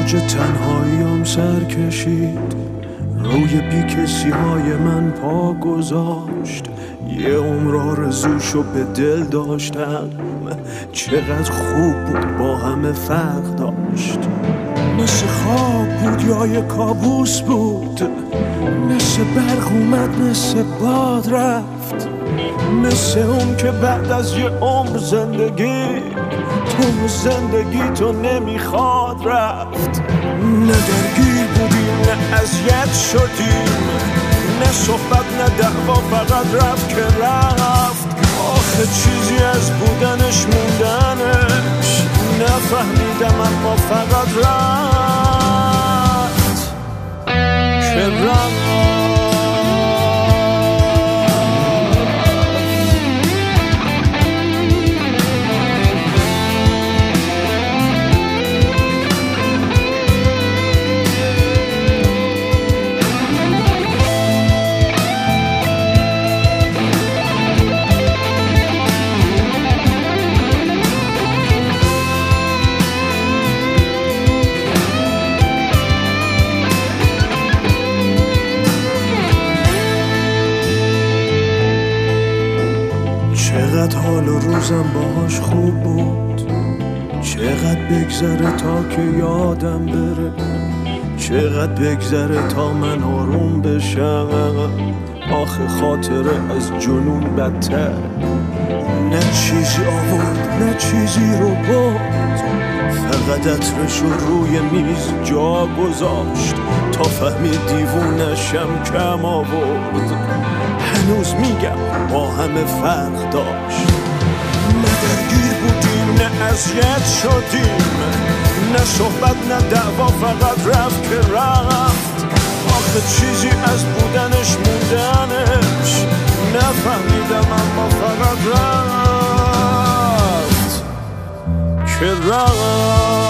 اوج تنهاییم سر کشید، روی بیکسی های من پا گذاشت. یه عمر آرزوشو به دل داشتم، چقدر خوب بود با همه فرق داشت. مثل خواب بود یا یه کابوس بود، مثل برق اومد مثل باد رفت، مثل اون که بعد از یه عمر زندگی تو زندگی تو نمیخواد رفت. نه درگیر بودیم نه اذیت شدیم، نه صحبت نه دعوا، فقط رفت که رفت. آخه چیزی از بودنش موندنش نفهمیدم، اما فقط رفت که رفت. چقدر حال و روزم باهاش خوب بود، چقدر بگذره تا که یادم بره، چقدر بگذره تا من آروم بشم. آخه خاطره از جنون بدتر، نه چیزی آورد نه چیزی رو برد، فقط عطرش رو روی میز جا گذاشت تا فهمید دیوونشم کم آورد. هنوز میگم با همه فرق داشت، نه درگیر بودیم نه اذیت شدیم، نه صحبت نه دعوا، فقط رفت که رفت. آخه چیزی از بودنش موندنش نفهمیدم، اما فقط رفت که رفت.